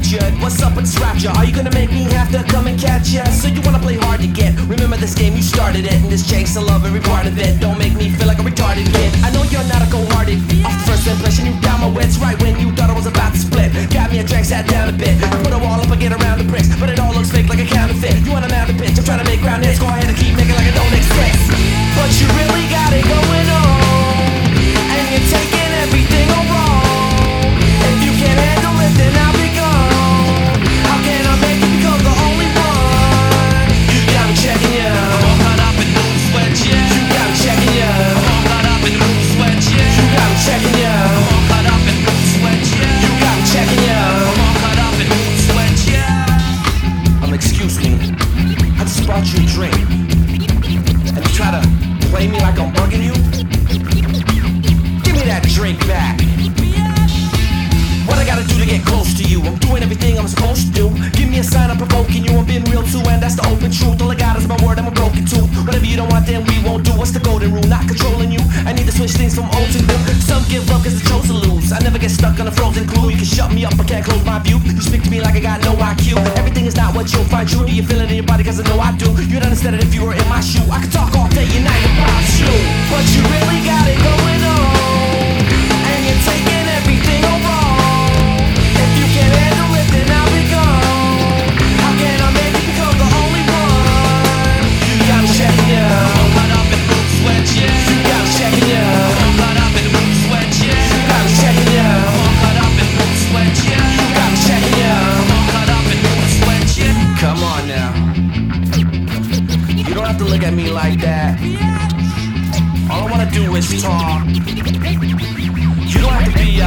ya. What's up with this rapture? Are you gonna make me have to come and catch ya? So you wanna play hard to get? Remember this game, you started it, and this Jake's I love every part of it. Don't make me feel like a retarded kid. I know you're not a cold-hearted. Off the first impression, you got my wits right when you thought I was about to split. Got me a drink, sat down a bit. Put a wall up and get around the bricks, but it all looks fake like a counterfeit. You wanna mount a pitch? I'm trying to make ground hits. Go ahead and keep making like it don't exist. But you really got it going on, and you're taking everything all wrong. If you can't handle it, then I'll be gone. How can I make you become the only one? You got me checking ya. I'm all caught up in mood sweats, yeah. You got me checking ya. I'm all caught up in mood sweats, yeah. You got me checking ya. I'm all caught up in mood sweats, yeah. You got me checking ya. I'm all caught up in mood sweats, yeah. Excuse me, I just bought you a drink, and you try to play me like I'm bugging you? Give me that drink back. What I gotta do to get close to you? I'm doing everything I'm supposed to do. Give me a sign I'm provoking you. I'm being real too, and that's the open truth. All I got is my word, I'm a broken tooth. Whatever you don't want, then we won't do. What's the golden rule? Not controlling you. I need to switch things from old to new. Some give up cause they chose to lose. I never get stuck on a frozen clue. You can shut me up, I can't close my view. You speak to me like I got no IQ. Everything is not what you'll find true. Do you feel it in your body? Cause I know I do. You'd understand it if you were in my shoe. I could talk all day and night about you, but you really got it going on, and you're taking everything all wrong. If you can't handle it, then I'll be gone. How can I make you become the only one? You got me checking ya. I'm caught up in mood sweats, yeah. You got me checking ya. I'm caught up in mood sweats, yeah. You got me checking ya. I'm caught up in mood sweats, yeah. You got me checking ya. I'm caught up in mood sweats, yeah. Come on now. You don't have to look at me like that. All I wanna do is talk. You don't have to be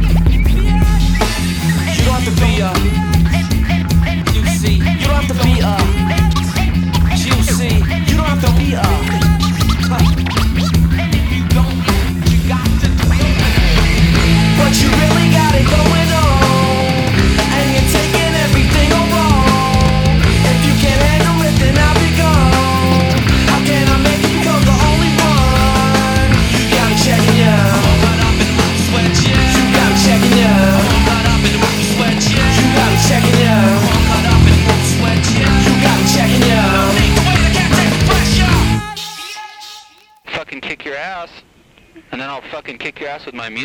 you don't have to be you see, you don't have to be you see, you don't have to be you got to do it. But you really got it going on, and you're taking everything all wrong. If you can't handle it, then I'll be gone. How can I make you become the only one? You got me checking ya. I'm all caught up in mood sweats, yeah. You got me checking ya. I'm all caught up in mood sweats, yeah. You got me checking ya. I'm all caught up in mood sweats, yeah. You got me checking ya. No need to wait, I can't take the pressure. Fucking kick your ass, and then I'll fucking kick your ass with my music.